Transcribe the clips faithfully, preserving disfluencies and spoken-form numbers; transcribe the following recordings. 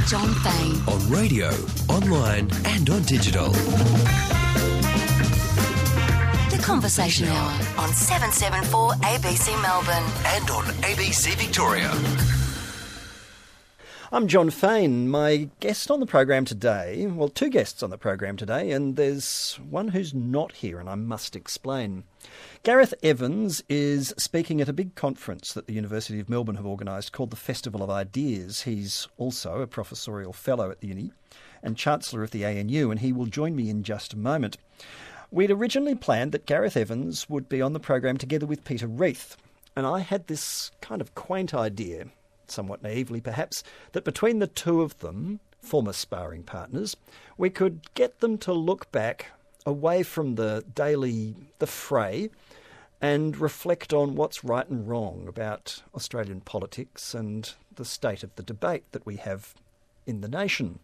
John Fane. On radio, online and on digital. The Conversation Hour on seven seventy-four A B C Melbourne. And on A B C Victoria. I'm John Fane. My guest on the program today, well, two guests on the program today, and there's one who's not here, and I must explain. Gareth Evans is speaking at a big conference that the University of Melbourne have organised called the Festival of Ideas. He's also a professorial fellow at the uni and Chancellor of the A N U, and he will join me in just a moment. We'd originally planned that Gareth Evans would be on the program together with Peter Reith, and I had this kind of quaint idea, somewhat naively perhaps, that between the two of them, former sparring partners, we could get them to look back away from the daily, the fray, and reflect on what's right and wrong about Australian politics and the state of the debate that we have in the nation.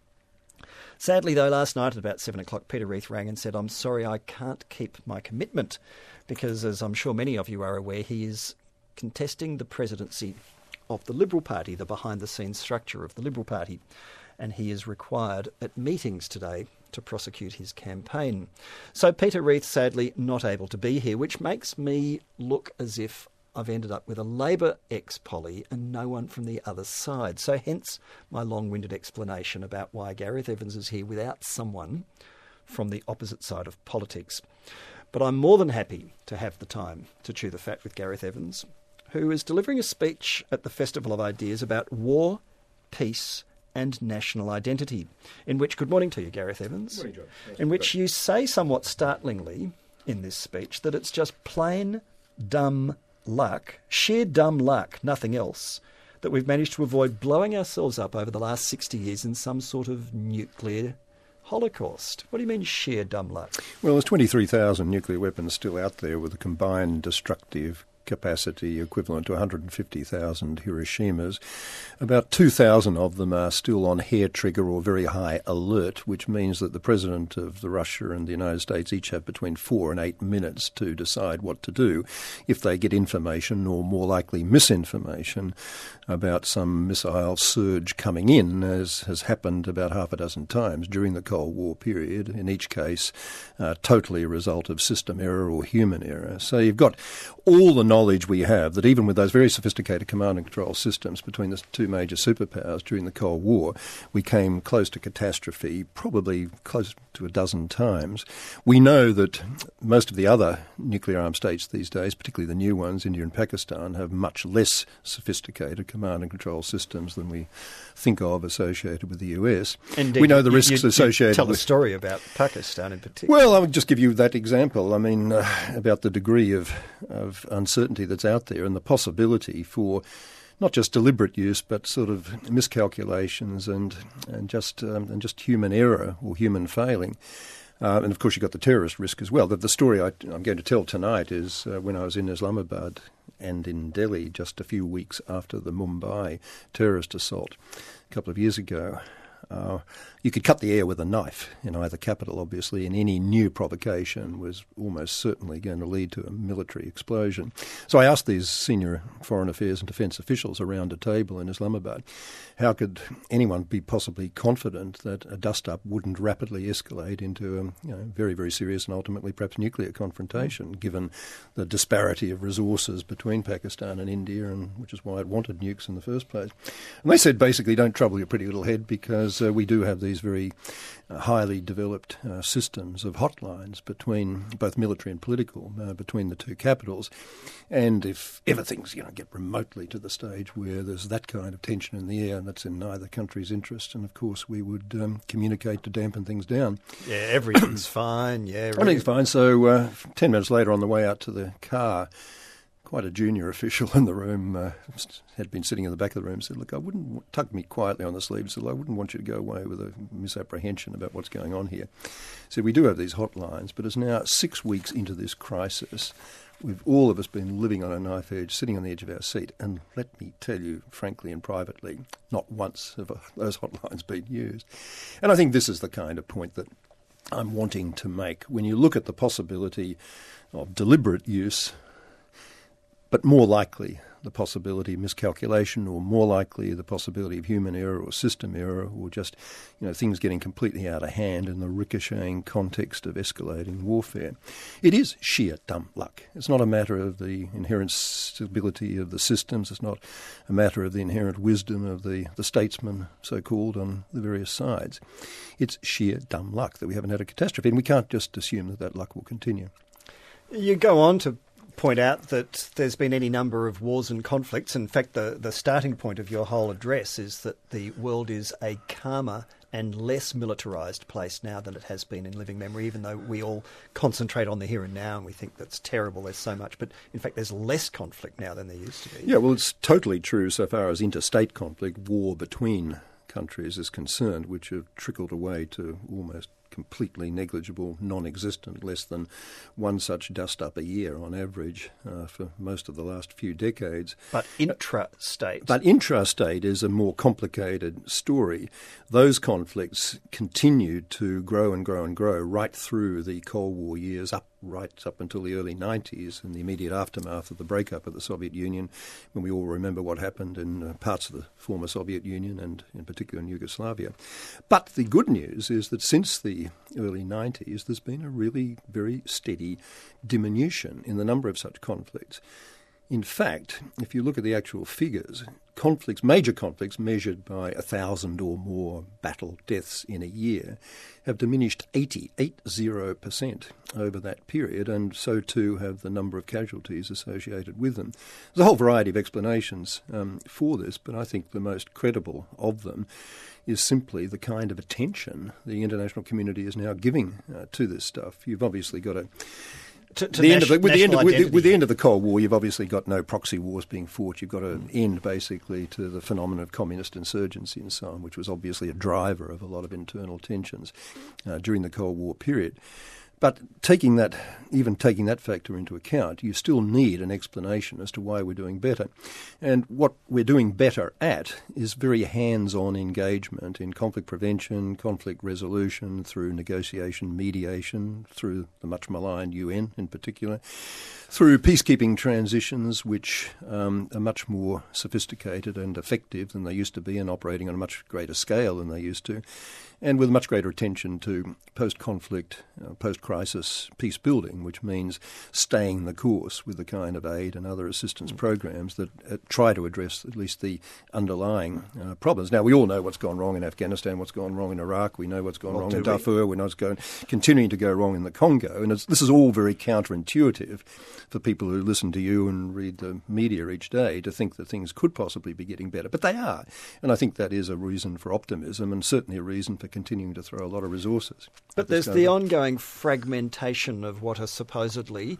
Sadly, though, last night at about seven o'clock, Peter Reith rang and said, I'm sorry, I can't keep my commitment, because as I'm sure many of you are aware, he is contesting the presidency of the Liberal Party, the behind-the-scenes structure of the Liberal Party, and he is required at meetings today to prosecute his campaign. So Peter Reith, sadly, not able to be here, which makes me look as if I've ended up with a Labor ex-Polly and no one from the other side. So hence my long-winded explanation about why Gareth Evans is here without someone from the opposite side of politics. But I'm more than happy to have the time to chew the fat with Gareth Evans, who is delivering a speech at the Festival of Ideas about war, peace and national identity, in which, good morning to you, Gareth Evans, Morning, John. Nice in which you say somewhat startlingly in this speech that it's just plain dumb luck, sheer dumb luck, nothing else, that we've managed to avoid blowing ourselves up over the last sixty years in some sort of nuclear holocaust. What do you mean sheer dumb luck? Well, there's twenty-three thousand nuclear weapons still out there with a combined destructive capacity equivalent to one hundred fifty thousand Hiroshimas. About two thousand of them are still on hair trigger or very high alert, which means that the President of the Russia and the United States each have between four and eight minutes to decide what to do if they get information, or more likely misinformation, about some missile surge coming in, as has happened about half a dozen times during the Cold War period, in each case uh, totally a result of system error or human error. So you've got all the knowledge we have that even with those very sophisticated command and control systems between the two major superpowers during the Cold War, we came close to catastrophe, probably close to a dozen times. We know that most of the other nuclear-armed states these days, particularly the new ones, India and Pakistan, have much less sophisticated command and control systems than we think of associated with the U S. Indeed. We know the You- risks you- you associated tell with... the story about Pakistan in particular. Well, I would just give you that example. I mean, uh, about the degree of, of uncertainty that's out there and the possibility for not just deliberate use, but sort of miscalculations and and just um, and just human error or human failing. Uh, and of course, you've got the terrorist risk as well. The, the story I, I'm going to tell tonight is uh, when I was in Islamabad and in Delhi just a few weeks after the Mumbai terrorist assault a couple of years ago. Uh, you could cut the air with a knife in either capital, obviously, and any new provocation was almost certainly going to lead to a military explosion. So I asked these senior foreign affairs and defence officials around a table in Islamabad, how could anyone be possibly confident that a dust-up wouldn't rapidly escalate into a you know, very, very serious and ultimately perhaps nuclear confrontation, given the disparity of resources between Pakistan and India, and which is why it wanted nukes in the first place. And they said, basically, don't trouble your pretty little head, because uh, we do have these very uh, highly developed uh, systems of hotlines between both military and political, uh, between the two capitals. And if ever things you know, get remotely to the stage where there's that kind of tension in the air, and that's in neither country's interest, and of course we would um, communicate to dampen things down. Yeah, everything's fine. Yeah, really. Everything's fine. So uh, ten minutes later on the way out to the car, quite a junior official in the room uh, had been sitting in the back of the room, said, look, I wouldn't, tugged me quietly on the sleeve, said, I wouldn't want you to go away with a misapprehension about what's going on here. Said, we do have these hotlines, but it's now six weeks into this crisis. We've all of us been living on a knife edge, sitting on the edge of our seat, and let me tell you, frankly and privately, not once have those hotlines been used. And I think this is the kind of point that I'm wanting to make. When you look at the possibility of deliberate use, but more likely the possibility of miscalculation, or more likely the possibility of human error or system error, or just, you know, things getting completely out of hand in the ricocheting context of escalating warfare. It is sheer dumb luck. It's not a matter of the inherent stability of the systems. It's not a matter of the inherent wisdom of the, the statesmen, so-called, on the various sides. It's sheer dumb luck that we haven't had a catastrophe, and we can't just assume that that luck will continue. You go on to point out that there's been any number of wars and conflicts. In fact, the, the starting point of your whole address is that the world is a calmer and less militarised place now than it has been in living memory, even though we all concentrate on the here and now and we think that's terrible, there's so much. But in fact, there's less conflict now than there used to be. Yeah, well, it's totally true so far as interstate conflict, war between countries is concerned, which have trickled away to almost completely negligible, non-existent, less than one such dust-up a year on average uh, for most of the last few decades. But intrastate? But intrastate is a more complicated story. Those conflicts continued to grow and grow and grow right through the Cold War years, up right up until the early nineties, in the immediate aftermath of the breakup of the Soviet Union, when we all remember what happened in uh, parts of the former Soviet Union and in particular in Yugoslavia. But the good news is that since the early nineties, there's been a really very steady diminution in the number of such conflicts. In fact, if you look at the actual figures, conflicts, major conflicts measured by a thousand or more battle deaths in a year have diminished eighty percent over that period, and so too have the number of casualties associated with them. There's a whole variety of explanations um, for this, but I think the most credible of them is simply the kind of attention the international community is now giving uh, to this stuff. You've obviously got a To, to the nas- end of the, with, the end of, with, the, with the identity. end of the Cold War, you've obviously got no proxy wars being fought. You've got an end, basically, to the phenomenon of communist insurgency and so on, which was obviously a driver of a lot of internal tensions uh, during the Cold War period. But taking that, even taking that factor into account, you still need an explanation as to why we're doing better. And what we're doing better at is very hands-on engagement in conflict prevention, conflict resolution, through negotiation, mediation, through the much maligned U N in particular, through peacekeeping transitions, which um, are much more sophisticated and effective than they used to be and operating on a much greater scale than they used to, and with much greater attention to post-conflict, uh, post-crisis peace building, which means staying the course with the kind of aid and other assistance programs that uh, try to address at least the underlying uh, problems. Now, we all know what's gone wrong in Afghanistan, what's gone wrong in Iraq, we know what's gone What wrong do in we? Darfur, we know what's going, continuing to go wrong in the Congo, and it's, this is all very counterintuitive for people who listen to you and read the media each day to think that things could possibly be getting better. But they are, and I think that is a reason for optimism and certainly a reason for continuing to throw a lot of resources. But at this there's the government. ongoing fragmentation of what are supposedly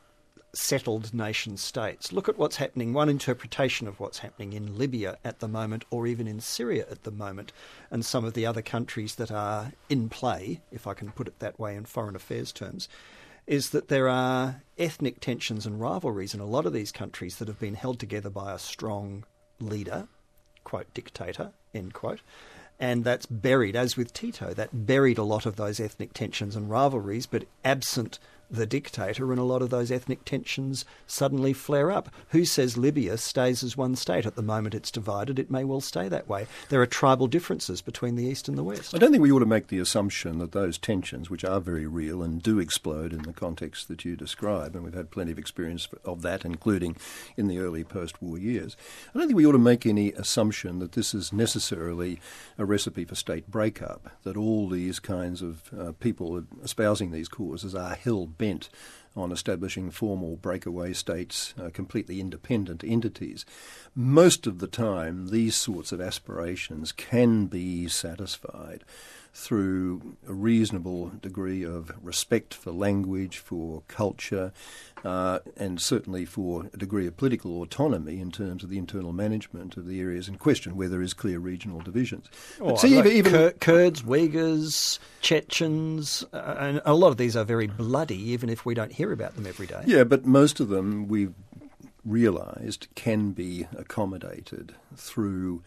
settled nation states. Look at what's happening, one interpretation of what's happening in Libya at the moment, or even in Syria at the moment, and some of the other countries that are in play, if I can put it that way in foreign affairs terms, is that there are ethnic tensions and rivalries in a lot of these countries that have been held together by a strong leader, quote, dictator, end quote, and that's buried, as with Tito, that buried a lot of those ethnic tensions and rivalries, but absent the dictator, and a lot of those ethnic tensions suddenly flare up. Who says Libya stays as one state? At the moment it's divided, it may well stay that way. There are tribal differences between the East and the West. I don't think we ought to make the assumption that those tensions, which are very real and do explode in the context that you describe, and we've had plenty of experience of that, including in the early post-war years, I don't think we ought to make any assumption that this is necessarily a recipe for state breakup, that all these kinds of uh, people espousing these causes are hell-bent on establishing formal breakaway states, uh, completely independent entities. Most of the time, these sorts of aspirations can be satisfied through a reasonable degree of respect for language, for culture, uh, and certainly for a degree of political autonomy in terms of the internal management of the areas in question, where there is clear regional divisions. Oh, But see, like even, even Kur- Kurds, Uyghurs, Chechens, uh, and a lot of these are very bloody, even if we don't hear about them every day. yeah, but most of them we've realised can be accommodated through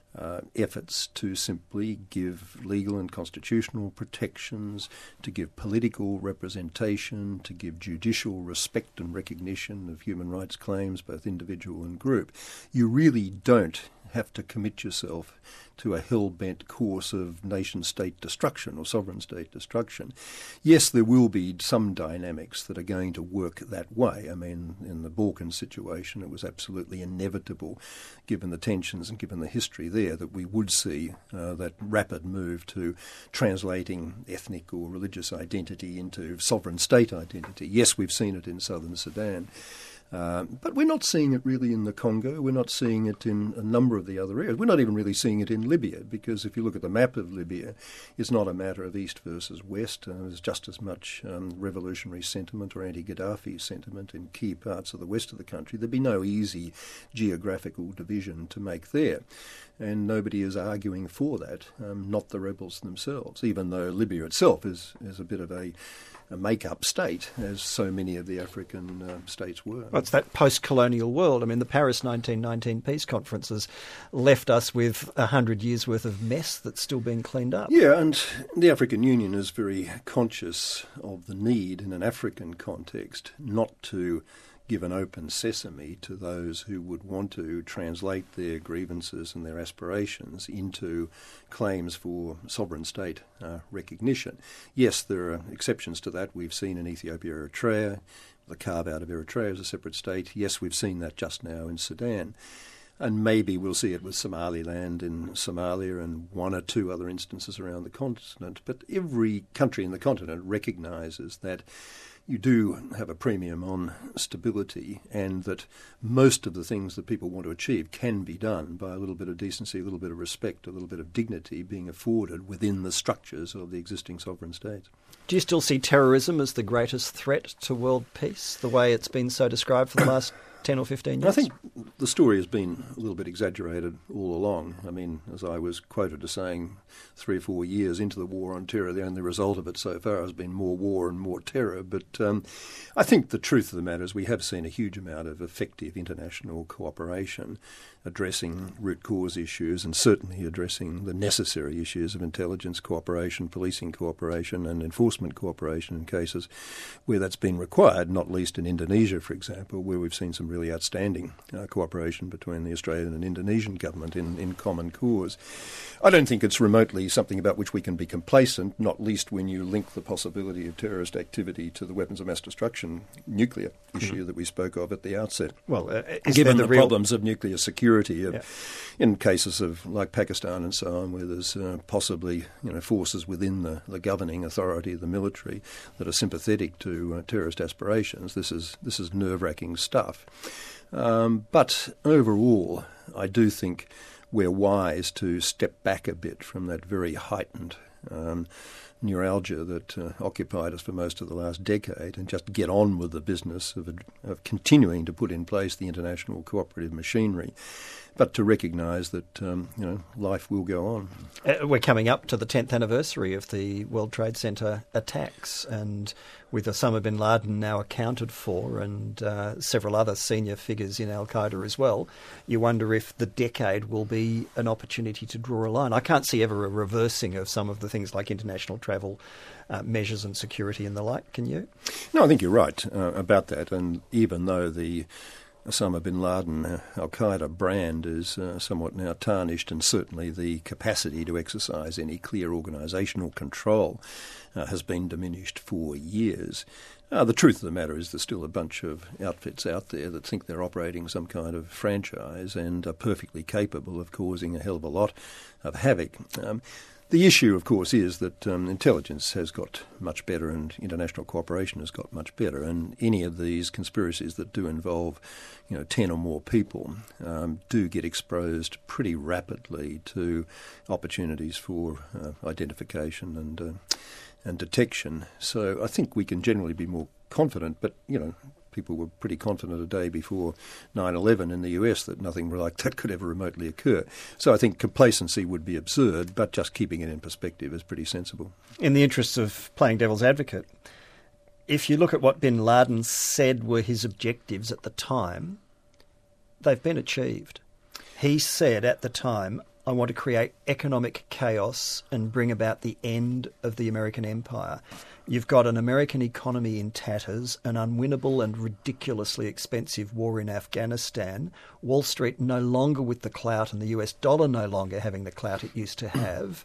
Uh, efforts to simply give legal and constitutional protections, to give political representation, to give judicial respect and recognition of human rights claims, both individual and group. You really don't have to commit yourself to a hell-bent course of nation-state destruction or sovereign state destruction. Yes, there will be some dynamics that are going to work that way. I mean, in the Balkan situation, it was absolutely inevitable, given the tensions and given the history there, that we would see uh, that rapid move to translating ethnic or religious identity into sovereign state identity. Yes, we've seen it in southern Sudan. Uh, but we're not seeing it really in the Congo. We're not seeing it in a number of the other areas. We're not even really seeing it in Libya, because if you look at the map of Libya, it's not a matter of east versus west. Uh, there's just as much um, revolutionary sentiment or anti-Gaddafi sentiment in key parts of the west of the country. There'd be no easy geographical division to make there. And nobody is arguing for that, um, not the rebels themselves, even though Libya itself is, is a bit of a a make-up state, as so many of the African uh, states were. Well, it's that post-colonial world. I mean, the Paris nineteen nineteen peace conferences left us with a hundred years' worth of mess that's still being cleaned up. Yeah, and the African Union is very conscious of the need in an African context not to give an open sesame to those who would want to translate their grievances and their aspirations into claims for sovereign state uh, recognition. Yes, there are exceptions to that. We've seen in Ethiopia, Eritrea, the carve-out of Eritrea as a separate state. Yes, we've seen that just now in Sudan. And maybe we'll see it with Somaliland in Somalia and one or two other instances around the continent. But every country in the continent recognises that you do have a premium on stability, and that most of the things that people want to achieve can be done by a little bit of decency, a little bit of respect, a little bit of dignity being afforded within the structures of the existing sovereign states. Do you still see terrorism as the greatest threat to world peace, the way it's been so described for the last ten or fifteen years? I think the story has been a little bit exaggerated all along. I mean, as I was quoted as saying, three or four years into the war on terror, the only result of it so far has been more war and more terror. But um, I think the truth of the matter is we have seen a huge amount of effective international cooperation addressing root cause issues, and certainly addressing the necessary issues of intelligence cooperation, policing cooperation and enforcement cooperation in cases where that's been required, not least in Indonesia, for example, where we've seen some really outstanding uh, cooperation between the Australian and Indonesian government in, in common cause. I don't think it's remotely something about which we can be complacent, not least when you link the possibility of terrorist activity to the weapons of mass destruction nuclear issue mm-hmm. that we spoke of at the outset. Well, uh, is given the, the real... problems of nuclear security of, yeah. in cases of like Pakistan and so on, where there's uh, possibly you know forces within the, the governing authority of the military that are sympathetic to uh, terrorist aspirations. This is this is nerve-wracking stuff. Um, but overall, I do think we're wise to step back a bit from that very heightened um, neuralgia that uh, occupied us for most of the last decade, and just get on with the business of, of continuing to put in place the international cooperative machinery, but to recognise that um, you know life will go on. Uh, we're coming up to the tenth anniversary of the World Trade Center attacks, and with Osama bin Laden now accounted for, and uh, several other senior figures in Al-Qaeda as well, you wonder if the decade will be an opportunity to draw a line. I can't see ever a reversing of some of the things like international travel uh, measures and security and the like. Can you? No, I think you're right uh, about that. And even though the Osama bin Laden uh, Al-Qaeda brand is uh, somewhat now tarnished, and certainly the capacity to exercise any clear organisational control uh, has been diminished for years. Uh, the truth of the matter is there's still a bunch of outfits out there that think they're operating some kind of franchise and are perfectly capable of causing a hell of a lot of havoc. Um, The issue, of course, is that um, intelligence has got much better and international cooperation has got much better, and any of these conspiracies that do involve, you know, ten or more people um, do get exposed pretty rapidly to opportunities for uh, identification and uh, and detection. So I think we can generally be more confident, but, you know, people were pretty confident a day before nine eleven in the U S that nothing like that could ever remotely occur. So I think complacency would be absurd, but just keeping it in perspective is pretty sensible. In the interests of playing devil's advocate, if you look at what bin Laden said were his objectives at the time, they've been achieved. He said at the time, I want to create economic chaos and bring about the end of the American empire. You've got an American economy in tatters, an unwinnable and ridiculously expensive war in Afghanistan, Wall Street no longer with the clout and the U S dollar no longer having the clout it used to have,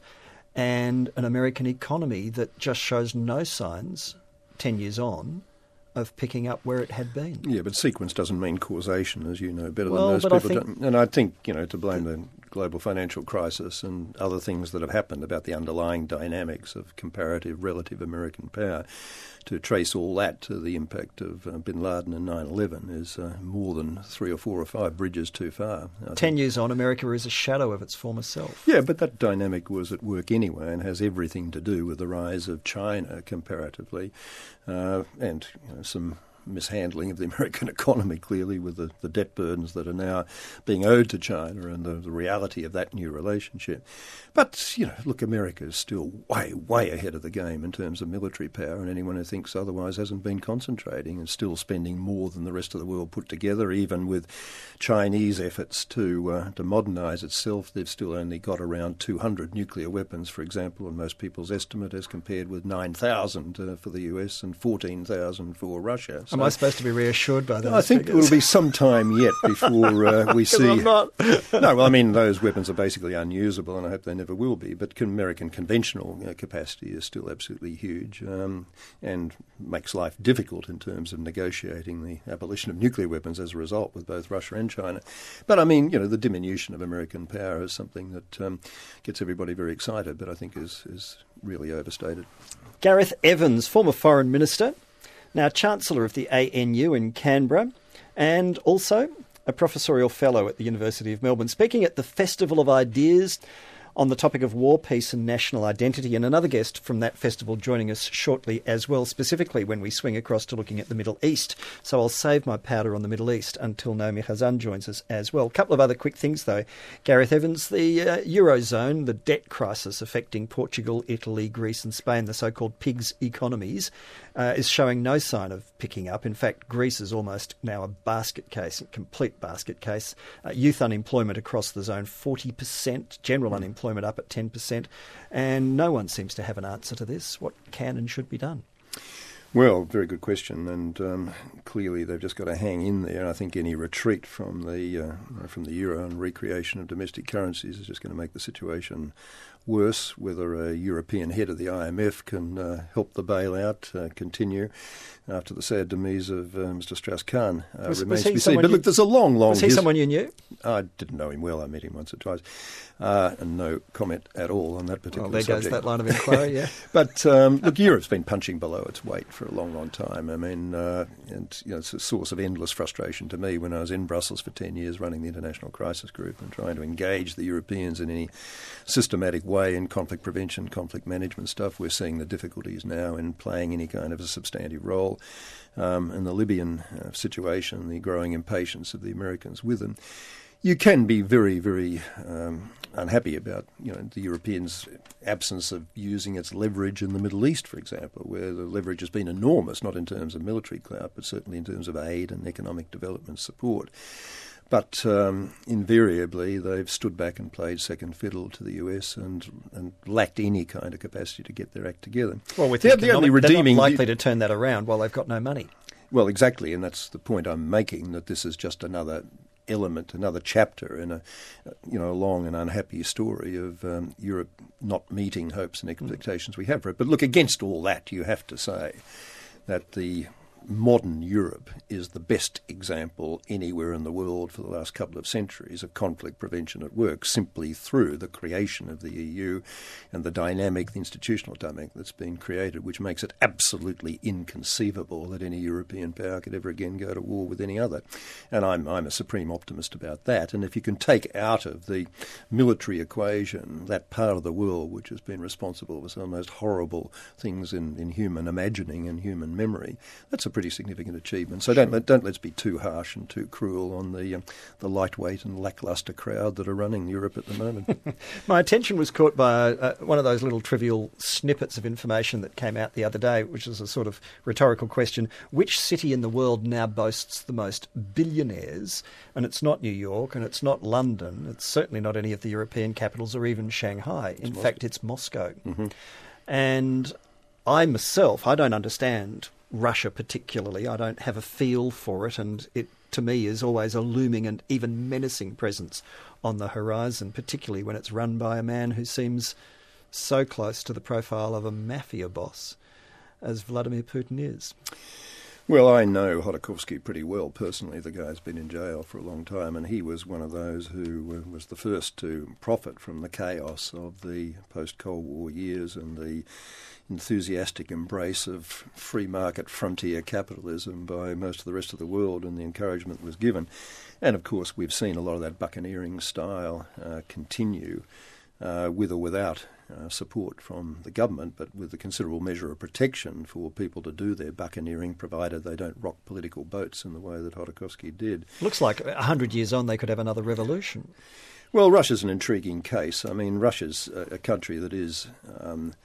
and an American economy that just shows no signs, ten years on, of picking up where it had been. Yeah, but sequence doesn't mean causation, as you know better well, than most but people I think don't. And I think, you know, to blame the global financial crisis and other things that have happened about the underlying dynamics of comparative relative American power, to trace all that to the impact of uh, bin Laden and nine eleven is uh, more than three or four or five bridges too far. I Ten think. years on, America is a shadow of its former self. Yeah, but that dynamic was at work anyway and has everything to do with the rise of China comparatively, uh, and you know, some mishandling of the American economy, clearly, with the, the debt burdens that are now being owed to China and the, the reality of that new relationship. But, you know, look, America is still way, way ahead of the game in terms of military power, and anyone who thinks otherwise hasn't been concentrating and still spending more than the rest of the world put together. Even with Chinese efforts to uh, to modernise itself, they've still only got around two hundred nuclear weapons, for example, in most people's estimate, as compared with nine thousand uh, for the U S and fourteen thousand for Russia. Am I supposed to be reassured by those I think figures? it will be some time yet before uh, we see... I'm not. No, well, I mean, those weapons are basically unusable, and I hope they never will be. But American conventional uh, capacity is still absolutely huge, um, and makes life difficult in terms of negotiating the abolition of nuclear weapons as a result with both Russia and China. But, I mean, you know, the diminution of American power is something that um, gets everybody very excited, but I think is, is really overstated. Gareth Evans, former Foreign Minister, now Chancellor of the A N U in Canberra, and also a professorial fellow at the University of Melbourne, speaking at the Festival of Ideas on the topic of war, peace and national identity, and another guest from that festival joining us shortly as well, specifically when we swing across to looking at the Middle East. So I'll save my powder on the Middle East until Naomi Khazan joins us as well. A couple of other quick things though. Gareth Evans, the uh, Eurozone, the debt crisis affecting Portugal, Italy, Greece and Spain, the so-called pigs economies, uh, is showing no sign of picking up. In fact, Greece is almost now a basket case, a complete basket case. Uh, youth unemployment across the zone, forty percent, general unemployment up at ten percent, and no one seems to have an answer to this. What can and should be done? Well, very good question, and um, clearly they've just got to hang in there. I think any retreat from the uh, from the euro and recreation of domestic currencies is just going to make the situation worse. Whether a European head of the I M F can uh, help the bailout uh, continue after the sad demise of uh, Mister Strauss-Kahn uh, Was- remains was to he be seen. someone But you- look, there's a long, long Was he his- someone you knew? I didn't know him well. I met him once or twice. Uh, and no comment at all on that particular Well, there subject. goes that line of inquiry, yeah. But um, look, Europe's been punching below its weight for a long, long time. I mean, uh, and you know, it's a source of endless frustration to me when I was in Brussels for ten years running the International Crisis Group and trying to engage the Europeans in any systematic way in conflict prevention, conflict management stuff. We're seeing the difficulties now in playing any kind of a substantive role. Um, in the Libyan uh, situation, the growing impatience of the Americans with them. You can be very, very um, unhappy about, you know, the Europeans' absence of using its leverage in the Middle East, for example, where the leverage has been enormous, not in terms of military clout, but certainly in terms of aid and economic development support. But um, invariably, they've stood back and played second fiddle to the U S and, and lacked any kind of capacity to get their act together. Well, with they're, economic, the only they're redeeming not likely to turn that around while they've got no money. Well, exactly, and that's the point I'm making, that this is just another element, another chapter in a, you know, a long and unhappy story of um, Europe not meeting hopes and expectations we have for it. But look, against all that, you have to say that the modern Europe is the best example anywhere in the world for the last couple of centuries of conflict prevention at work, simply through the creation of the E U and the dynamic, the institutional dynamic that's been created, which makes it absolutely inconceivable that any European power could ever again go to war with any other. And I'm, I'm a supreme optimist about that. And if you can take out of the military equation that part of the world which has been responsible for some of the most horrible things in, in human imagining and human memory, that's a pretty significant achievement. So sure. don't don't let's be too harsh and too cruel on the um, the lightweight and lacklustre crowd that are running Europe at the moment. My attention was caught by uh, one of those little trivial snippets of information that came out the other day, which is a sort of rhetorical question. Which city in the world now boasts the most billionaires? And it's not New York, and it's not London. It's certainly not any of the European capitals or even Shanghai. In it's fact, Moscow. It's Moscow. Mm-hmm. And I myself, I don't understand Russia particularly. I don't have a feel for it, and it, to me, is always a looming and even menacing presence on the horizon, particularly when it's run by a man who seems so close to the profile of a mafia boss as Vladimir Putin is. Well, I know Hodorkovsky pretty well personally. The guy's been in jail for a long time, and he was one of those who was the first to profit from the chaos of the post-Cold War years and the enthusiastic embrace of free market frontier capitalism by most of the rest of the world, and the encouragement was given. And of course we've seen a lot of that buccaneering style uh, continue uh, with or without uh, support from the government, but with a considerable measure of protection for people to do their buccaneering, provided they don't rock political boats in the way that Hodorkovsky did. Looks like a hundred years on they could have another revolution. Well, Russia's an intriguing case. I mean, Russia's a, a country that is Um,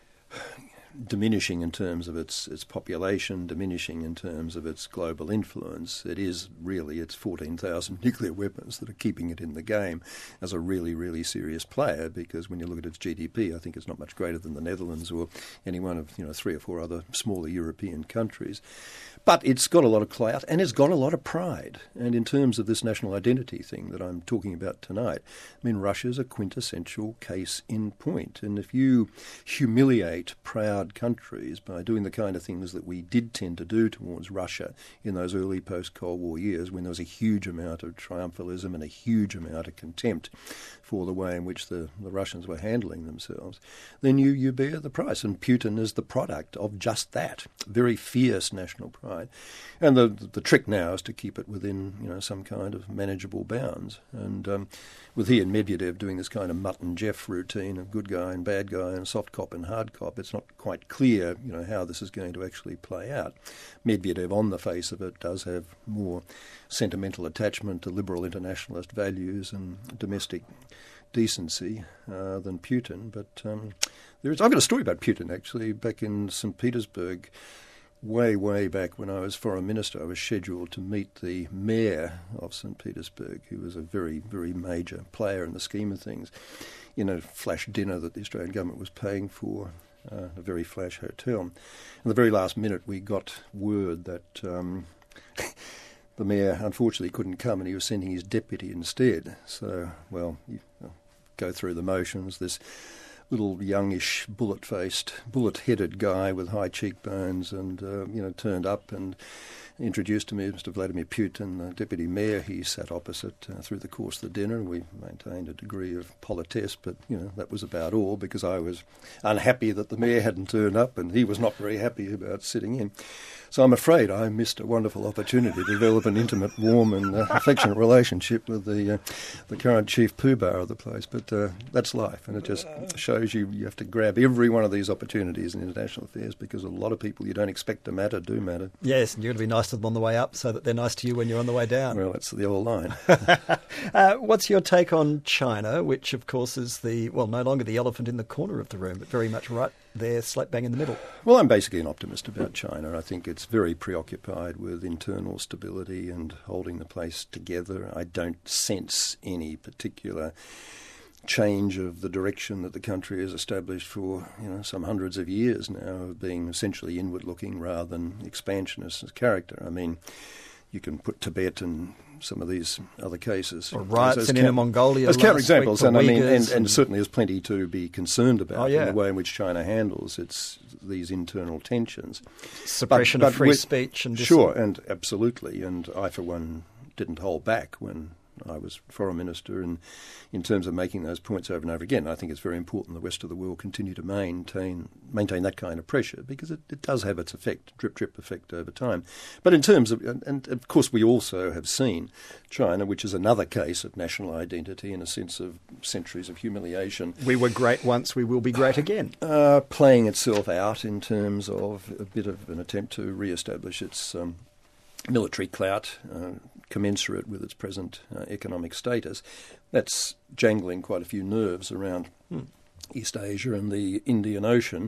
diminishing in terms of its, its population, diminishing in terms of its global influence. It is really its fourteen thousand nuclear weapons that are keeping it in the game as a really, really serious player, because when you look at its G D P, I think it's not much greater than the Netherlands or any one of, you know, three or four other smaller European countries. But it's got a lot of clout and it's got a lot of pride. And in terms of this national identity thing that I'm talking about tonight, I mean, Russia's a quintessential case in point. And if you humiliate proud countries by doing the kind of things that we did tend to do towards Russia in those early post-Cold War years, when there was a huge amount of triumphalism and a huge amount of contempt for the way in which the, the Russians were handling themselves, then you, you bear the price. And Putin is the product of just that, very fierce national pride. And the the trick now is to keep it within, you know, some kind of manageable bounds. And um, with he and Medvedev doing this kind of Mutt and Jeff routine of good guy and bad guy and soft cop and hard cop, it's not quite clear, you know, how this is going to actually play out. Medvedev, on the face of it, does have more sentimental attachment to liberal internationalist values and domestic decency uh, than Putin. But um, there is, I've got a story about Putin, actually, back in Saint Petersburg. Way, way back when I was foreign minister, I was scheduled to meet the mayor of Saint Petersburg, who was a very, very major player in the scheme of things, in a flash dinner that the Australian government was paying for, uh, a very flash hotel. And the very last minute we got word that um, the mayor unfortunately couldn't come and he was sending his deputy instead. So, well, you know, go through the motions. This little youngish, bullet-faced, bullet-headed guy with high cheekbones, and uh, you know, turned up and introduced to me Mister Vladimir Putin, the deputy mayor. He sat opposite uh, through the course of the dinner. We maintained a degree of politesse, but you know, that was about all, because I was unhappy that the mayor hadn't turned up, and he was not very happy about sitting in. So I'm afraid I missed a wonderful opportunity to develop an intimate, warm and uh, affectionate relationship with the uh, the current chief poobah of the place. But uh, that's life, and it just shows you you have to grab every one of these opportunities in international affairs, because a lot of people you don't expect to matter do matter. Yes, and you're going to be nice to them on the way up so that they're nice to you when you're on the way down. Well, that's the old line. uh, what's your take on China, which of course is the, well, no longer the elephant in the corner of the room, but very much right there, slap bang in the middle? Well, I'm basically an optimist about China. I think it's very preoccupied with internal stability and holding the place together. I don't sense any particular change of the direction that the country has established for, you know, some hundreds of years now, of being essentially inward-looking rather than expansionist as character. I mean, you can put Tibet and some of these other cases, or riots as in Inner Mongolia as counterexamples, and I mean, and, and, and certainly there's plenty to be concerned about oh, yeah. in the way in which China handles its these internal tensions, suppression but, of but free with, speech, and sure, and absolutely, and I for one didn't hold back when I was Foreign Minister, and in terms of making those points over and over again, I think it's very important the rest of the world continue to maintain maintain that kind of pressure, because it, it does have its effect, drip-drip effect over time. But in terms of, and, and of course we also have seen China, which is another case of national identity in a sense of centuries of humiliation. We were great once, we will be great again. Uh, playing itself out in terms of a bit of an attempt to re-establish its um, military clout, uh, commensurate with its present uh, economic status. That's jangling quite a few nerves around hmm. East Asia and the Indian Ocean.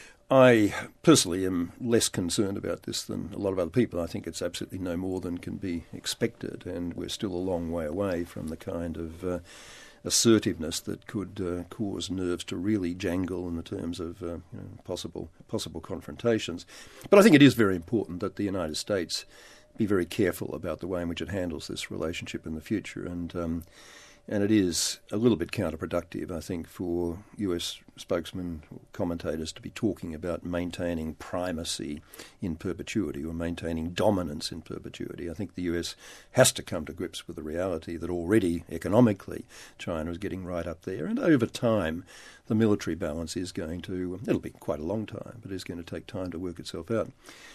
I personally am less concerned about this than a lot of other people. I think it's absolutely no more than can be expected, and we're still a long way away from the kind of uh, assertiveness that could uh, cause nerves to really jangle in the terms of uh, you know, possible possible confrontations. But I think it is very important that the United States be very careful about the way in which it handles this relationship in the future, and um, and it is a little bit counterproductive, I think, for U S spokesmen or commentators to be talking about maintaining primacy in perpetuity or maintaining dominance in perpetuity. I think the U S has to come to grips with the reality that already economically China is getting right up there, and over time the military balance is going to, it'll be quite a long time, but it's going to take time to work itself out.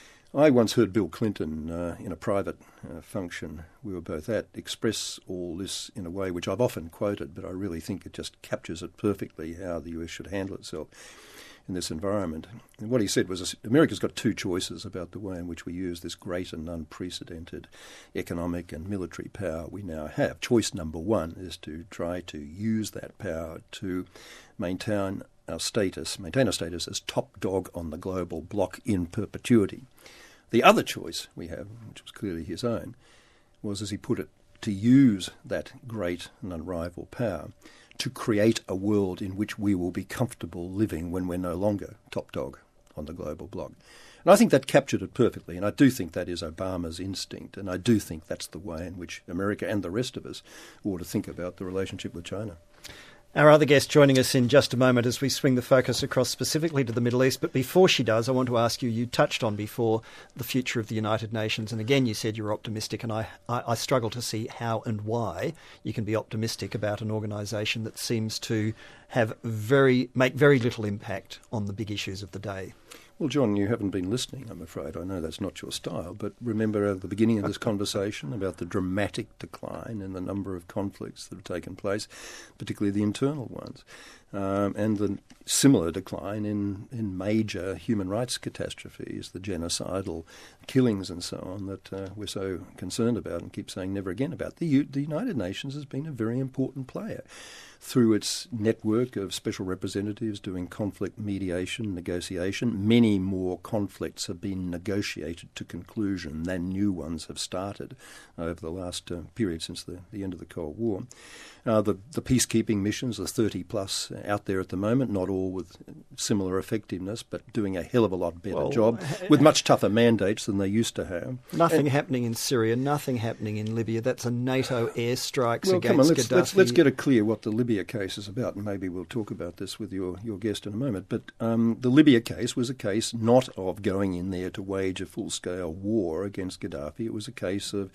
I once heard Bill Clinton, uh, in a private uh, function we were both at, express all this in a way which I've often quoted, but I really think it just captures it perfectly, how the U S should handle itself in this environment. And what he said was, America's got two choices about the way in which we use this great and unprecedented economic and military power we now have. Choice number one is to try to use that power to maintain our status, maintain our status as top dog on the global block in perpetuity. The other choice we have, which was clearly his own, was, as he put it, to use that great and unrivaled power to create a world in which we will be comfortable living when we're no longer top dog on the global block. And I think that captured it perfectly, and I do think that is Obama's instinct, and I do think that's the way in which America and the rest of us ought to think about the relationship with China. Our other guest joining us in just a moment as we swing the focus across specifically to the Middle East. But before she does, I want to ask you, you touched on before the future of the United Nations. And again, you said you're optimistic, and I, I, I struggle to see how and why you can be optimistic about an organisation that seems to have very make very little impact on the big issues of the day. Well, John, you haven't been listening, I'm afraid. I know that's not your style, but remember at the beginning of this conversation about the dramatic decline in the number of conflicts that have taken place, particularly the internal ones, um, and the similar decline in, in major human rights catastrophes, the genocidal killings and so on that uh, we're so concerned about and keep saying never again about. The, U- the United Nations has been a very important player through its network of special representatives doing conflict mediation, negotiation. Many more conflicts have been negotiated to conclusion than new ones have started over the last uh, period since the, the end of the Cold War. Uh, the, the peacekeeping missions, the thirty plus out there at the moment, not all with similar effectiveness, but doing a hell of a lot better well, job with much tougher mandates than they used to have. Nothing and, happening in Syria, nothing happening in Libya. That's a NATO airstrikes well, against come on, let's, Gaddafi. Let's, let's get it clear what the Libya case is about, and maybe we'll talk about this with your, your guest in a moment. But um, the Libya case was a case not of going in there to wage a full-scale war against Gaddafi. It was a case of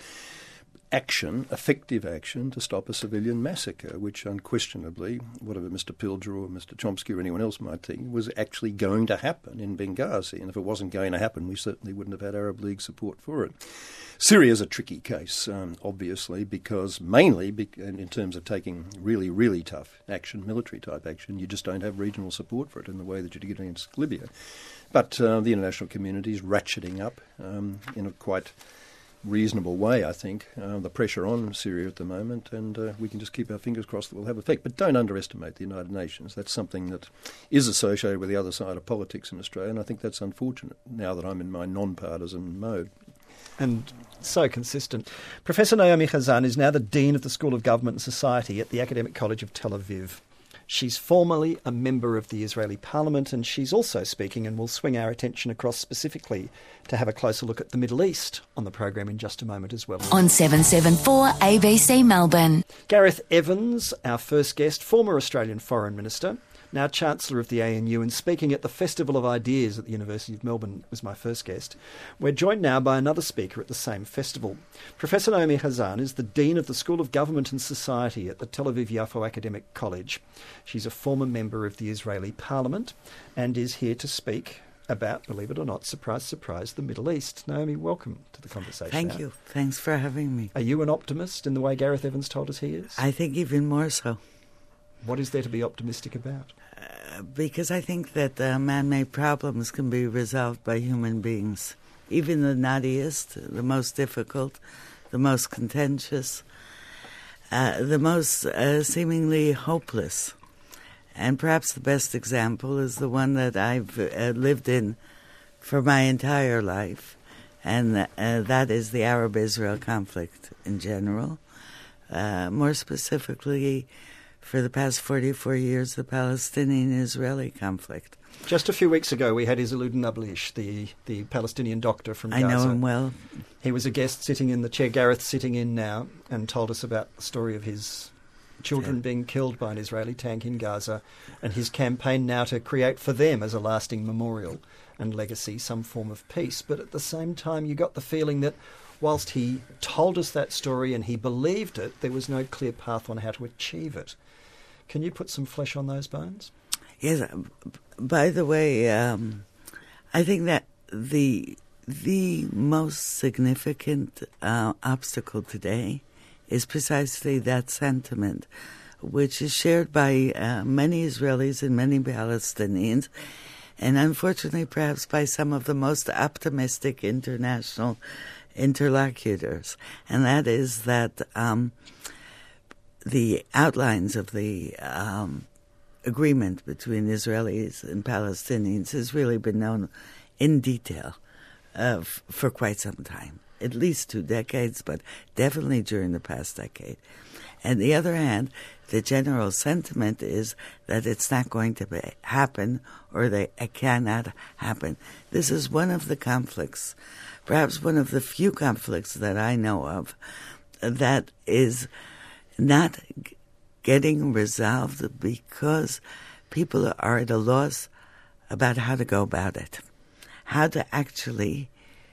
action, effective action, to stop a civilian massacre, which unquestionably, whatever Mister Pilger or Mister Chomsky or anyone else might think, was actually going to happen in Benghazi. And if it wasn't going to happen, we certainly wouldn't have had Arab League support for it. Syria is a tricky case, um, obviously, because mainly be- in terms of taking really, really tough action, military-type action, you just don't have regional support for it in the way that you did against Libya. But uh, the international community is ratcheting up um, in a quite reasonable way, I think, uh, the pressure on Syria at the moment, and uh, we can just keep our fingers crossed that we'll have effect. But don't underestimate the United Nations. That's something that is associated with the other side of politics in Australia, and I think that's unfortunate now that I'm in my non-partisan mode. And so consistent. Professor Naomi Chazan is now the Dean of the School of Government and Society at the Academic College of Tel Aviv. She's formerly a member of the Israeli Parliament, and she's also speaking, and we'll swing our attention across specifically to have a closer look at the Middle East on the program in just a moment as well. On seven seventy-four A B C Melbourne. Gareth Evans, our first guest, former Australian Foreign Minister, now Chancellor of the A N U and speaking at the Festival of Ideas at the University of Melbourne, was my first guest. We're joined now by another speaker at the same festival. Professor Naomi Chazan is the Dean of the School of Government and Society at the Tel Aviv-Yafo Academic College. She's a former member of the Israeli Parliament and is here to speak about, believe it or not, surprise, surprise, the Middle East. Naomi, welcome to the conversation. Thank now. you. Thanks for having me. Are you an optimist in the way Gareth Evans told us he is? I think even more so. What is there to be optimistic about? Uh, because I think that uh, man-made problems can be resolved by human beings. Even the knottiest, the most difficult, the most contentious, uh, the most uh, seemingly hopeless. And perhaps the best example is the one that I've uh, lived in for my entire life, and uh, that is the Arab-Israel conflict in general. Uh, more specifically, for the past forty-four years, the Palestinian-Israeli conflict. Just a few weeks ago, we had Izzeldin Ablish, the, the Palestinian doctor from Gaza. I know him well. He was a guest sitting in the chair Gareth's sitting in now and told us about the story of his children being killed by an Israeli tank in Gaza, and his campaign now to create for them as a lasting memorial and legacy some form of peace. But at the same time, you got the feeling that whilst he told us that story and he believed it, there was no clear path on how to achieve it. Can you put some flesh on those bones? Yes. By the way, um, I think that the the most significant uh, obstacle today is precisely that sentiment, which is shared by uh, many Israelis and many Palestinians, and unfortunately perhaps by some of the most optimistic international interlocutors. And that is that um, the outlines of the um, agreement between Israelis and Palestinians has really been known in detail uh, f- for quite some time. At least two decades, but definitely during the past decade. On the other hand, the general sentiment is that it's not going to be, happen, or that it cannot happen. This is one of the conflicts, perhaps one of the few conflicts that I know of, that is not g- getting resolved because people are at a loss about how to go about it, how to actually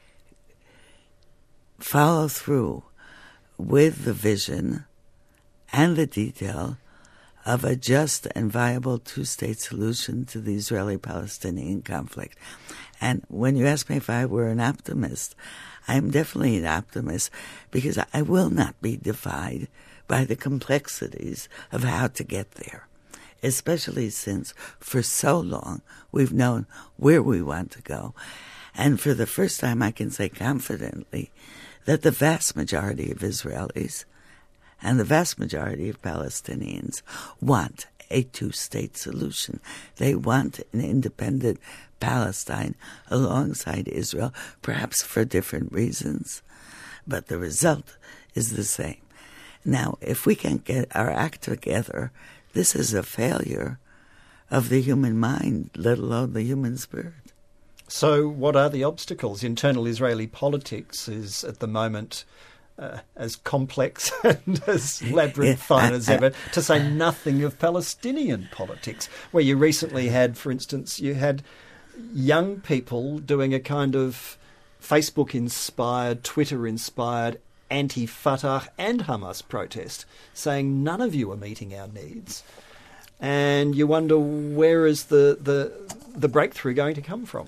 follow through with the vision and the detail of a just and viable two-state solution to the Israeli-Palestinian conflict. And when you ask me if I were an optimist, I am definitely an optimist because I will not be defied by the complexities of how to get there, especially since for so long we've known where we want to go. And for the first time I can say confidently that the vast majority of Israelis and the vast majority of Palestinians want a two-state solution. They want an independent Palestine alongside Israel, perhaps for different reasons, but the result is the same. Now, if we can get our act together, this is a failure of the human mind, let alone the human spirit. So what are the obstacles? Internal Israeli politics is at the moment uh, as complex and as labyrinthine as ever, to say nothing of Palestinian politics, where you recently had, for instance, you had young people doing a kind of Facebook-inspired, Twitter-inspired anti-Fatah and Hamas protest, saying none of you are meeting our needs. And you wonder, where is the, the, the breakthrough going to come from?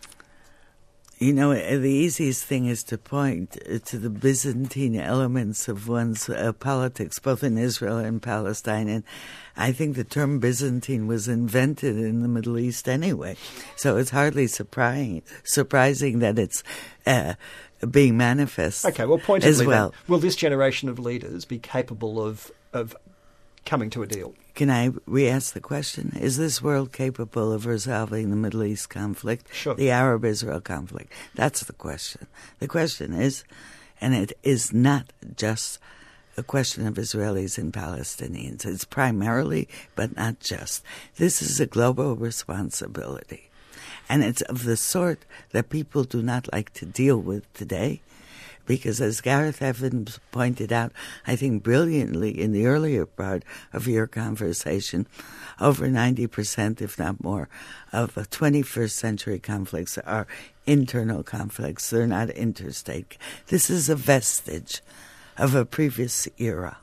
You know, the easiest thing is to point to the Byzantine elements of one's uh, politics, both in Israel and Palestine. And I think the term Byzantine was invented in the Middle East anyway. So it's hardly surprising, surprising that it's uh, being manifest. Okay, well, pointedly, as well. Then, will this generation of leaders be capable of, of coming to a deal? Can I re-ask the question? Is this world capable of resolving the Middle East conflict, sure. the Arab-Israel conflict? That's the question. The question is, and it is not just a question of Israelis and Palestinians. It's primarily, but not just. This is a global responsibility. And it's of the sort that people do not like to deal with today Because as Gareth Evans pointed out, I think brilliantly in the earlier part of your conversation, over ninety percent, if not more, of twenty-first century conflicts are internal conflicts. They're not interstate. This is a vestige of a previous era.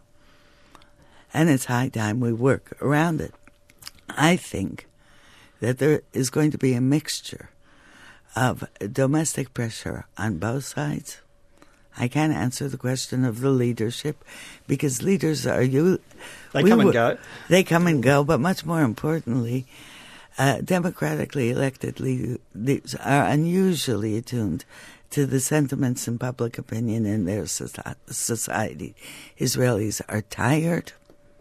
And it's high time we work around it. I think that there is going to be a mixture of domestic pressure on both sides. I can't answer the question of the leadership because leaders are you. They come and go. They come and go, but much more importantly, uh, democratically elected leaders are unusually attuned to the sentiments and public opinion in their society. Israelis are tired,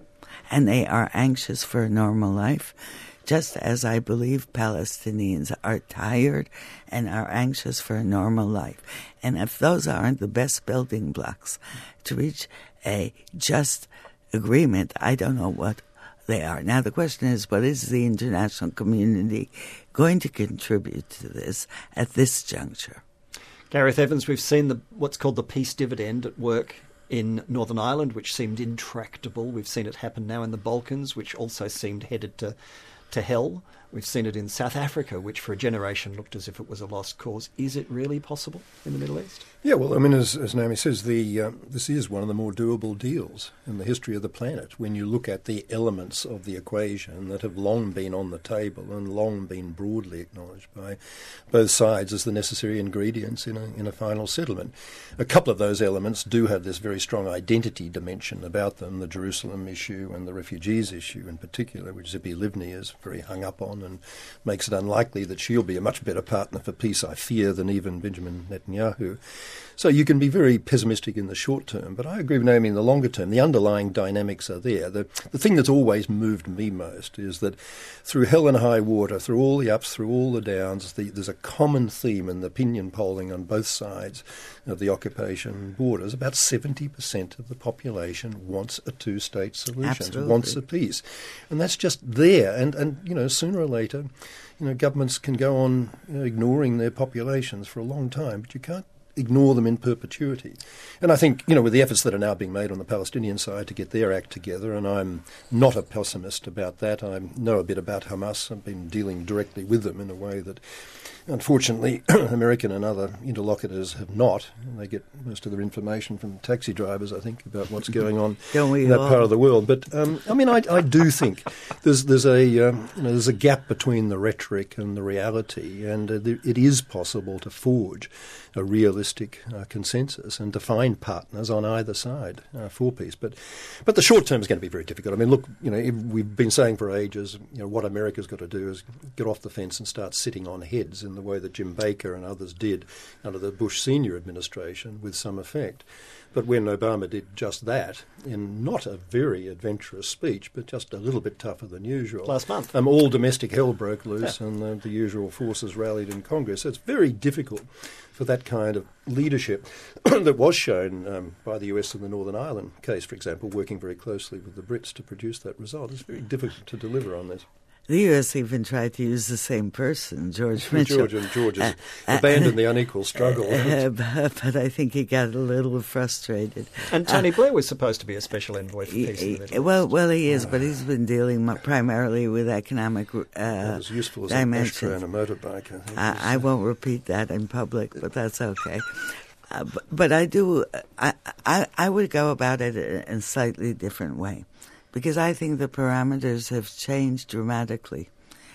and they are anxious for a normal life, just as I believe Palestinians are tired and are anxious for a normal life. And if those aren't the best building blocks to reach a just agreement, I don't know what they are. Now, the question is, what is the international community going to contribute to this at this juncture? Gareth Evans, we've seen the what's called the peace dividend at work in Northern Ireland, which seemed intractable. We've seen it happen now in the Balkans, which also seemed headed to to hell. We've seen it in South Africa, which for a generation looked as if it was a lost cause. Is it really possible in the Middle East? Yeah, well, I mean, as, as Naomi says, the um, this is one of the more doable deals in the history of the planet when you look at the elements of the equation that have long been on the table and long been broadly acknowledged by both sides as the necessary ingredients in a, in a final settlement. A couple of those elements do have this very strong identity dimension about them, the Jerusalem issue and the refugees issue in particular, which Zippy Livni is very hung up on and makes it unlikely that she'll be a much better partner for peace, I fear, than even Benjamin Netanyahu. So you can be very pessimistic in the short term, but I agree with Naomi in the longer term. The underlying dynamics are there. The, the thing that's always moved me most is that through hell and high water, through all the ups, through all the downs, the, there's a common theme in the opinion polling on both sides of the occupation borders. About seventy percent of the population wants a two-state solution, Absolutely. wants a peace. And that's just there. And, and, you know, sooner or later, you know, governments can go on you know, ignoring their populations for a long time, but you can't ignore them in perpetuity. And I think, you know, with the efforts that are now being made on the Palestinian side to get their act together, and I'm not a pessimist about that. I know a bit about Hamas. I've been dealing directly with them in a way that, unfortunately, American and other interlocutors have not. They get most of their information from taxi drivers, I think, about what's going on in that all? part of the world. But, um, I mean, I, I do think there's there's a um, you know, there's a gap between the rhetoric and the reality, and uh, there, it is possible to forge a realistic uh, consensus and to find partners on either side uh, for peace. But but the short term is going to be very difficult. I mean, look, you know, we've been saying for ages, you know, what America's got to do is get off the fence and start sitting on heads in the way that Jim Baker and others did under the Bush senior administration with some effect. But when Obama did just that, in not a very adventurous speech, but just a little bit tougher than usual. Last month. Um, all domestic hell broke loose yeah. and uh, the usual forces rallied in Congress. So it's very difficult for that kind of leadership that was shown um, by the U S in the Northern Ireland case, for example, working very closely with the Brits to produce that result. It's very difficult to deliver on this. The U S even tried to use the same person, George Mitchell. George and George has uh, abandoned uh, the unequal struggle. Uh, but, but I think he got a little frustrated. And Tony uh, Blair was supposed to be a special envoy for peace in the Middle well, East. Well, he is, but he's been dealing primarily with economic uh, as useful as dimensions. an ashtray and a motorbike. I, think. I, I won't repeat that in public, but that's okay. Uh, but, but I do, I, I, I would go about it in a slightly different way, because I think the parameters have changed dramatically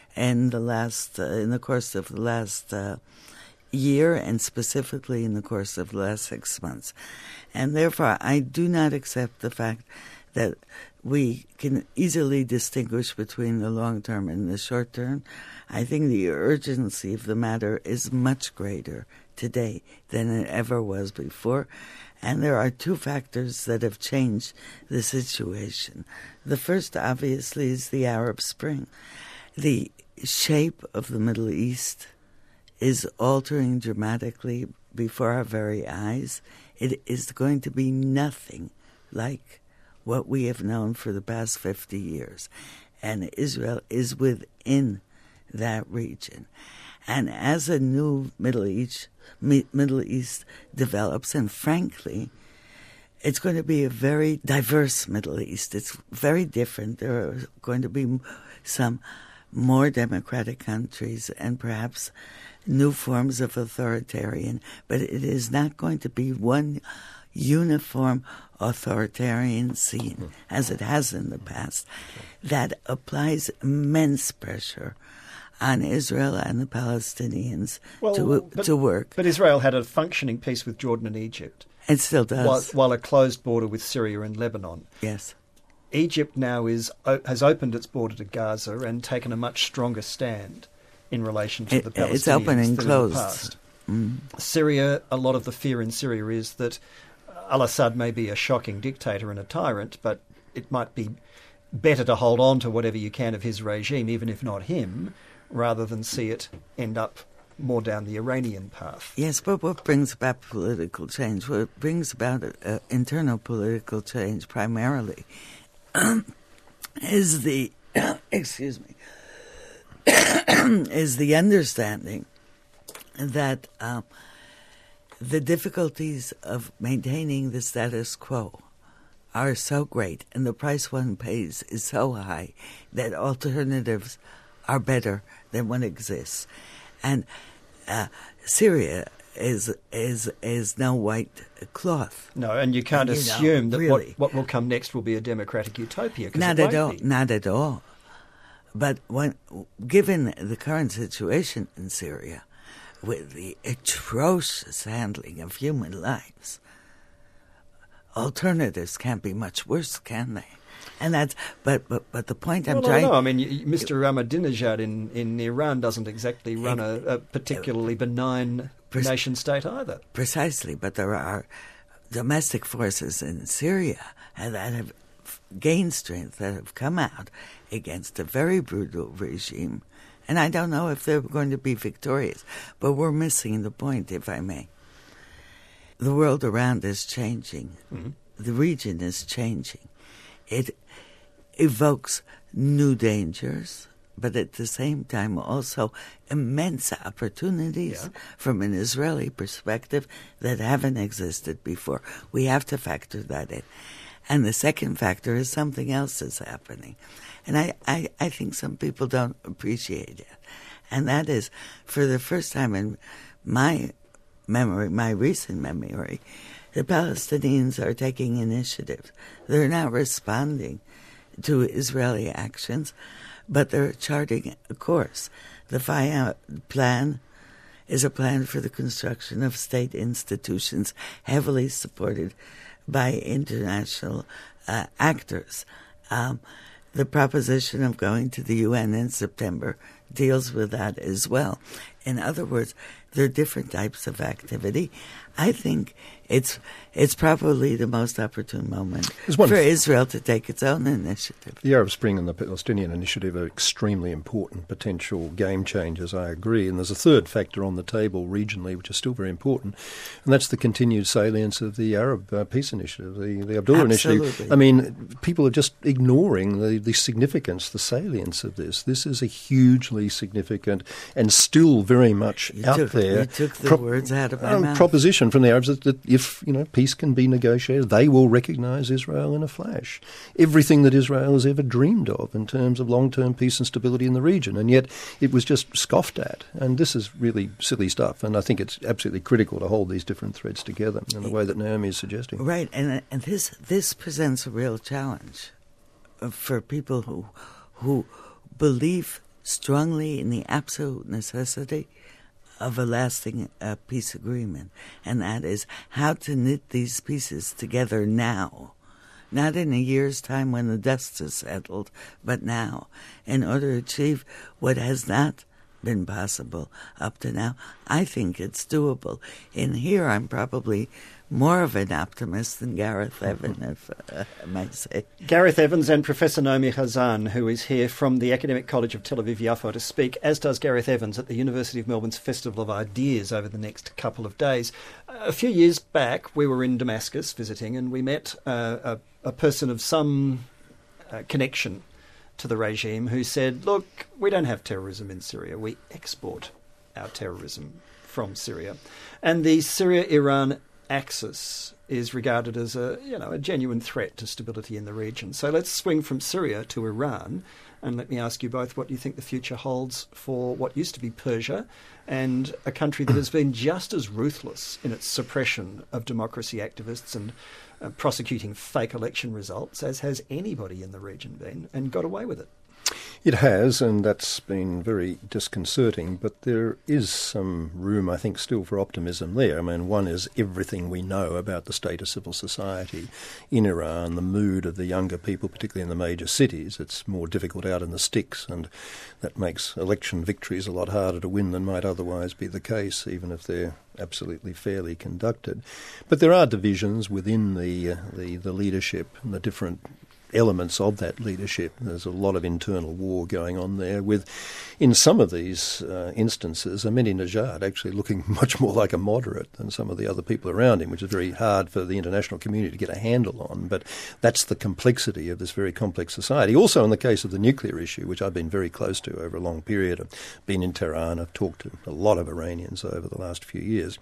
in the last, uh, in the course of the last uh, year, and specifically in the course of the last six months. And therefore, I do not accept the fact that we can easily distinguish between the long term and the short term. I think the urgency of the matter is much greater today than it ever was before. And there are two factors that have changed the situation. The first, obviously, is the Arab Spring. The shape of the Middle East is altering dramatically before our very eyes. It is going to be nothing like what we have known for the past fifty years. And Israel is within that region. And as a new Middle East, Middle East develops, and frankly, it's going to be a very diverse Middle East. It's very different. There are going to be some more democratic countries and perhaps new forms of authoritarian, but it is not going to be one uniform authoritarian scene, as it has in the past, that applies immense pressure on Israel and the Palestinians Well, to but- to work. But Israel had a functioning peace with Jordan and Egypt, It still does. while, while a closed border with Syria and Lebanon. Yes. Egypt now is o- has opened its border to Gaza and taken a much stronger stand in relation to It- the Palestinians it's open and than closed. in the past. Mm. Syria, a lot of the fear in Syria is that al-Assad may be a shocking dictator and a tyrant, but it might be better to hold on to whatever you can of his regime, even if not him, rather than see it end up more down the Iranian path. Yes, but what brings about political change, what brings about uh, internal political change primarily, is the, excuse me, is the understanding that um, the difficulties of maintaining the status quo are so great and the price one pays is so high that alternatives are better than what exists. And uh, Syria is is is no white cloth. No, and you can't You know, assume that really. what, what will come next will be a democratic utopia. 'cause Not it at all. won't be. Not at all. But when, given the current situation in Syria, with the atrocious handling of human lives, alternatives can't be much worse, can they? And that's. But but but the point I'm Well, trying. no, no. I mean, y- Mister Ahmadinejad in, in Iran doesn't exactly run a, a particularly benign Pres- nation state either. Precisely, but there are domestic forces in Syria that have gained strength, that have come out against a very brutal regime. And I don't know if they're going to be victorious, but we're missing the point, if I may. The world around is changing. Mm-hmm. The region is changing. It evokes new dangers, but at the same time also immense opportunities Yeah. from an Israeli perspective that haven't existed before. We have to factor that in. And the second factor is something else is happening. And I, I, I think some people don't appreciate it. And that is, for the first time in my memory, my recent memory, the Palestinians are taking initiative. They're not responding to Israeli actions, but they're charting a course. The Fayad plan is a plan for the construction of state institutions heavily supported by international uh, actors. Um, the proposition of going to the U N in September deals with that as well. In other words, there are different types of activity. I think it's it's probably the most opportune moment There's one for f- Israel to take its own initiative. The Arab Spring and the Palestinian Initiative are extremely important potential game changers, I agree. And there's a third factor on the table regionally, which is still very important, and that's the continued salience of the Arab uh, Peace Initiative, the, the Abdullah Absolutely. Initiative. I mean, people are just ignoring the, the significance, the salience of this. This is a hugely significant and still very much You out took, there you took the pro- words out of my um, mouth. proposition from the Arabs that, that if you know peace can be negotiated, they will recognise Israel in a flash. Everything that Israel has ever dreamed of in terms of long-term peace and stability in the region, and yet it was just scoffed at. And this is really silly stuff. And I think it's absolutely critical to hold these different threads together in the way that Naomi is suggesting. Right, and and this this presents a real challenge uh, for people who who believe strongly in the absolute necessity of a lasting uh, peace agreement, and that is how to knit these pieces together now, not in a year's time when the dust is settled, but now, in order to achieve what has not been possible up to now. I think it's doable. In here, I'm probably more of an optimist than Gareth Evans, if uh, I might say. Gareth Evans and Professor Naomi Chazan, who is here from the Academic College of Tel Aviv-Yafo to speak, as does Gareth Evans at the University of Melbourne's Festival of Ideas over the next couple of days. A few years back, we were in Damascus visiting, and we met uh, a, a person of some uh, connection to the regime who said, look, we don't have terrorism in Syria, we export our terrorism from Syria. And the Syria-Iran axis is regarded as a, you know, a genuine threat to stability in the region. So let's swing from Syria to Iran, and let me ask you both what you think the future holds for what used to be Persia, and a country that has been just as ruthless in its suppression of democracy activists and uh, prosecuting fake election results as has anybody in the region been, and got away with it. It has, and that's been very disconcerting, but there is some room, I think, still for optimism there. I mean, one is everything we know about the state of civil society in Iran, the mood of the younger people, particularly in the major cities. It's more difficult out in the sticks, and that makes election victories a lot harder to win than might otherwise be the case, even if they're absolutely fairly conducted. But there are divisions within the, uh, the, the leadership and the different elements of that leadership. There's a lot of internal war going on there, with, in some of these uh, instances, Ahmadinejad actually looking much more like a moderate than some of the other people around him, which is very hard for the international community to get a handle on. But that's the complexity of this very complex society. Also, in the case of the nuclear issue, which I've been very close to over a long period, I've been in Tehran, I've talked to a lot of Iranians over the last few years.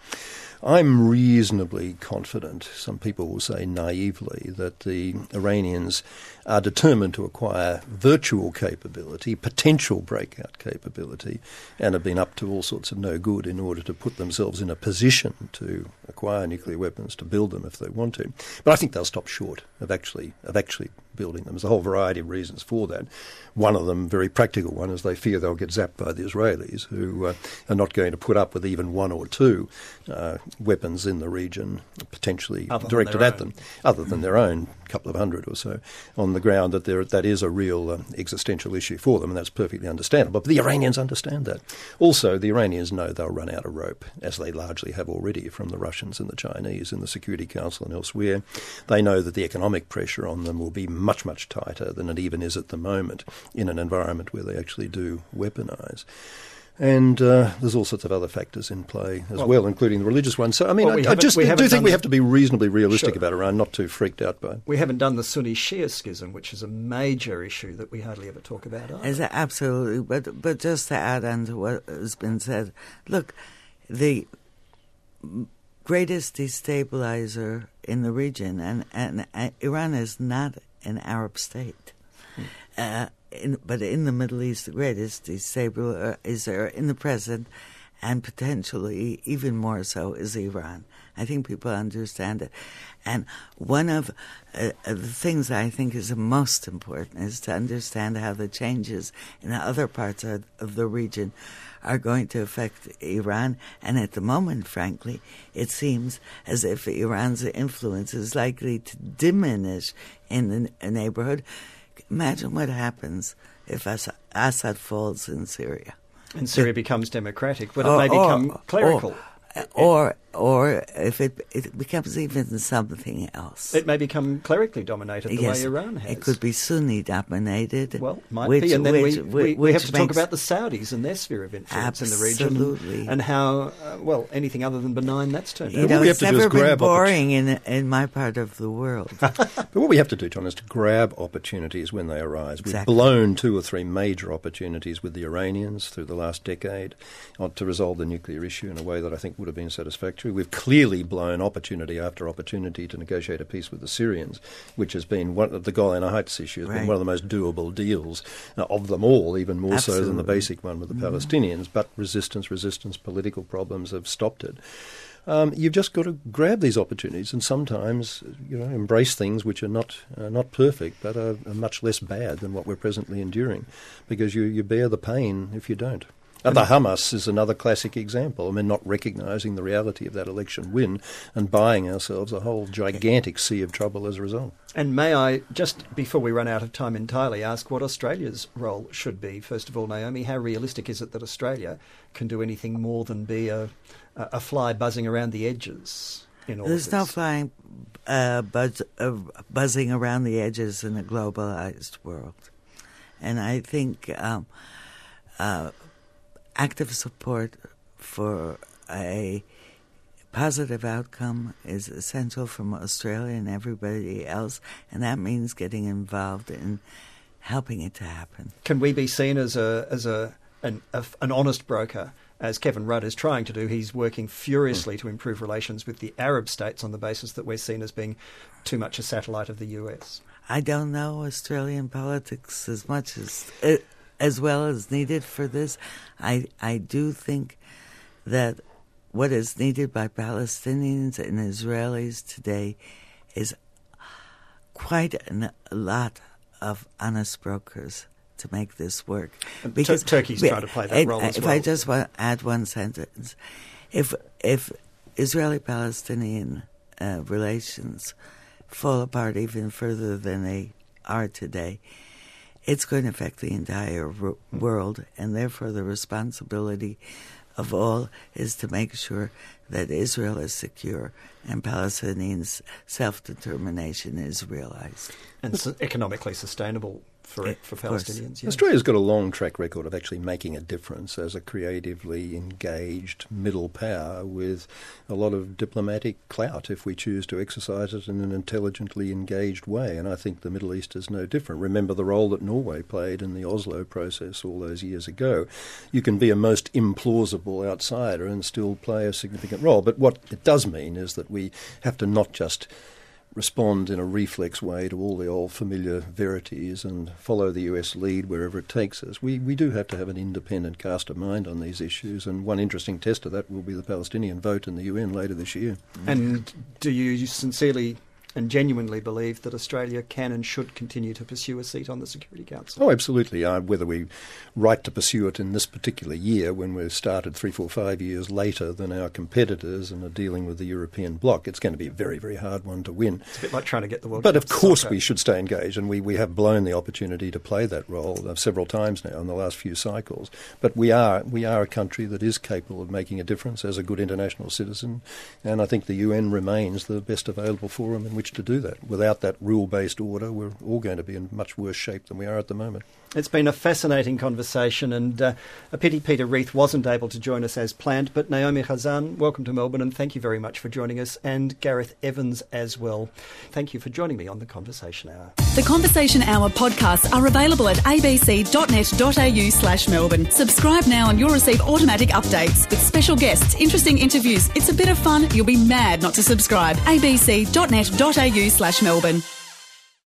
I'm reasonably confident, some people will say naively, that the Iranians are determined to acquire virtual capability, potential breakout capability, and have been up to all sorts of no good in order to put themselves in a position to acquire nuclear weapons, to build them if they want to. But I think they'll stop short of actually of actually building them. There's a whole variety of reasons for that. One of them, very practical one, is they fear they'll get zapped by the Israelis, who uh, are not going to put up with even one or two uh, weapons in the region, potentially other directed at own. them, other than their own, couple of hundred or so, on the ground that there, that is a real uh, existential issue for them, and that's perfectly understandable. But the Iranians understand that. Also, the Iranians know they'll run out of rope, as they largely have already from the Russians and the Chinese in the Security Council and elsewhere. They know that the economic pressure on them will be much, much tighter than it even is at the moment in an environment where they actually do weaponize. And uh, there's all sorts of other factors in play as well, well including the religious ones. So, I mean, well, we I, I just I do think we have to be reasonably realistic sure. about Iran, not too freaked out by it. We haven't done the Sunni-Shia schism, which is a major issue that we hardly ever talk about either. Is absolutely, but but just to add on to what has been said, look, the greatest destabilizer in the region, and, and, and Iran is not an Arab state. Hmm. Uh, In, but in the Middle East, the greatest destabilizer in the present, and potentially even more so, is Iran. I think people understand it. And one of uh, the things I think is the most important is to understand how the changes in other parts of, of the region are going to affect Iran. And at the moment, frankly, it seems as if Iran's influence is likely to diminish in the neighborhood. Imagine what happens if Assad falls in Syria. And Syria it, becomes democratic, but or, it may become or, clerical. Or, or, or if it, it becomes even something else. It may become clerically dominated the yes, way Iran has. It could be Sunni dominated. Well, might which, be. And then which, we, which, we, we have to makes, talk about the Saudis and their sphere of influence absolutely. in the region. And how, uh, well, anything other than benign that's turned you out. know, we it's have to never do is been grab boring in, in my part of the world. But what we have to do, John, is to grab opportunities when they arise. Exactly. We've blown two or three major opportunities with the Iranians through the last decade uh, to resolve the nuclear issue in a way that I think would have been satisfactory. We've clearly blown opportunity after opportunity to negotiate a peace with the Syrians, which has been one of the Golan Heights issue has right. been one of the most doable deals uh, of them all, even more Absolutely. so than the basic one with the mm. Palestinians. But resistance, resistance, political problems have stopped it. Um, you've just got to grab these opportunities and sometimes, you know, embrace things which are not uh, not perfect, but are, are much less bad than what we're presently enduring, because you, you bear the pain if you don't. And the Hamas is another classic example. I mean, not recognising the reality of that election win and buying ourselves a whole gigantic sea of trouble as a result. And may I, just before we run out of time entirely, ask what Australia's role should be? First of all, Naomi, how realistic is it that Australia can do anything more than be a, a fly buzzing around the edges in all There's of this? no flying uh, buzz, uh, buzzing around the edges in a globalised world. And I think... Um, uh, active support for a positive outcome is essential from Australia and everybody else, and that means getting involved in helping it to happen. Can we be seen as a as a an, a, an honest broker as Kevin Rudd is trying to do, he's working furiously mm. to improve relations with the Arab states on the basis that we're seen as being too much a satellite of the U S. I don't know Australian politics as much as as well as needed for this. I I do think that what is needed by Palestinians and Israelis today is quite an, a lot of honest brokers to make this work. Because Tur- Turkey's we, trying to play that it, role as if well. If I just want to add one sentence, if if Israeli-Palestinian uh, relations fall apart even further than they are today, it's going to affect the entire ro- world, and therefore the responsibility of all is to make sure that Israel is secure and Palestinians' self-determination is realized. And so economically sustainable for it, for Palestinians. Yes. Australia's got a long track record of actually making a difference as a creatively engaged middle power with a lot of diplomatic clout if we choose to exercise it in an intelligently engaged way. And I think the Middle East is no different. Remember the role that Norway played in the Oslo process all those years ago. You can be a most implausible outsider and still play a significant role. But what it does mean is that we have to not just respond in a reflex way to all the old familiar verities and follow the U S lead wherever it takes us. We we do have to have an independent cast of mind on these issues, and one interesting test of that will be the Palestinian vote in the U N later this year. And do you sincerely and genuinely believe that Australia can and should continue to pursue a seat on the Security Council? Oh, absolutely. Uh, whether we right to pursue it in this particular year when we've started three, four, five years later than our competitors and are dealing with the European bloc, it's going to be a very, very hard one to win. It's a bit like trying to get the World Cup. But of course soccer. We should stay engaged, and we, we have blown the opportunity to play that role uh, several times now in the last few cycles. But we are we are a country that is capable of making a difference as a good international citizen, and I think the U N remains the best available forum in which to do that. Without that rule-based order, we're all going to be in much worse shape than we are at the moment. It's been a fascinating conversation, and uh, a pity Peter Reith wasn't able to join us as planned. But Naomi Khazan, welcome to Melbourne, and thank you very much for joining us, and Gareth Evans as well. Thank you for joining me on The Conversation Hour. The Conversation Hour podcasts are available at abc.net.au slash Melbourne. Subscribe now and you'll receive automatic updates with special guests, interesting interviews. It's a bit of fun. You'll be mad not to subscribe. abc.net.au slash Melbourne.